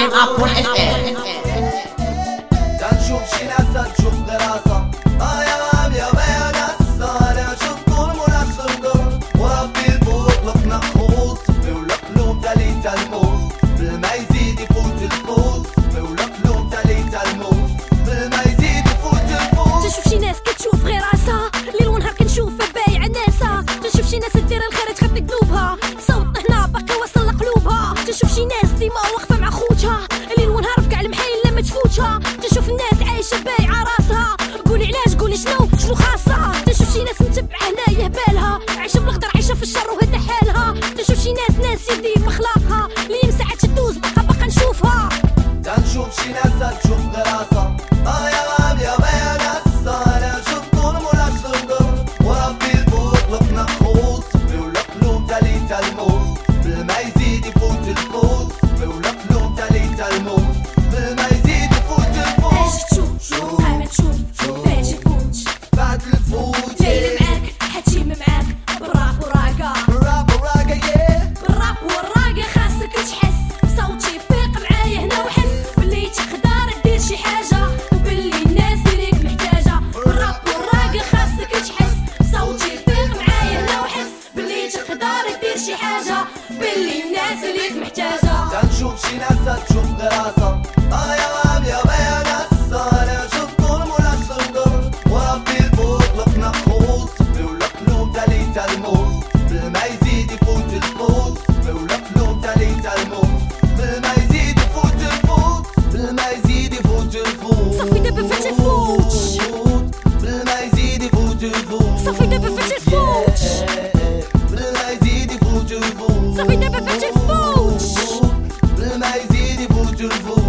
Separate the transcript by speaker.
Speaker 1: www.turnup.fr.
Speaker 2: تنشوف شي ناس تشوف دراسة يا غام يا ناس أنا شوف طول مناش تنظر وربي الفوق لقنا خبوط ولا قلوب تالي تالموت بالما يزيد يفوت الفوت ولا قلوب تالي تالموت بالما يزيد يفوت الفوت.
Speaker 3: تشوف شي ناس كتشوف غير راسها ليل ونهار كنشوفها بايعة ناسها. تشوف شي ناس دير الخير تخطي قلوبها صوتنا هنا باقي واصل لقلوبها. تشوف شي ناس ديما واقفة مع خوتها ليل ونهار في كاع المحايل لما تفوتها. تشوف الناس عايشة بايعة راسها قولي علاش قولي شنو خاصها. تشوف شي ناس متبعة هنايا بالها عايشة بالخضر عايشة في الشر وهذا حالها. تشوف شي ناس يدي في اخلاقها لين ساعات تدوز باقا نشوفها.
Speaker 2: تنشوف شي ناس تشوف دراسة يا غام يا ناس أنا شوف طول مناش تنظر وربي الفوق لقنا خبوط ولا قلوب تالي تالموت بالما يزيد يفوت الفوت ولا قلوب تالي تالموت بالما يزيد يفوت الفوت.
Speaker 3: اش تشوف قايمة تشوف باش تفوت
Speaker 2: بعد الفوت
Speaker 3: جاي معاك حتيم معاك بالراب والراقة
Speaker 2: بالراب والراقة
Speaker 3: بالراب والراقة خاصك تحس صوتي فيق معايا هنا وحس باللي تقدر دير شي حاجة وباللي الناس ليك محتاجة. بالراب والراقة خاصك تحس صوتي فيق معايا هنا وحس باللي تقدر دير شي حاجة باللي الناس ليك محتاجة.
Speaker 2: تنشوف شي ناس تشوف دراسة يا غام يا ناس أنا شوف طول مناش تنظر وربي الفوق لقنا خبوط ولا قلوب تالي تالموت بالما يزيد يفوت الفوت ولا قلوب تالي تالموت بالما يزيد يفوت الفوت بالما يزيد يفوت الفوت.
Speaker 3: صافي دابا فات الفوت
Speaker 2: بالما يزيد يفوت الفوت.
Speaker 3: صافي دابا فات الفوت
Speaker 2: بالما يزيد يفوت الفوت.
Speaker 3: صافي دابا فات الفوت
Speaker 2: بالما يزيد يفوت الفوت.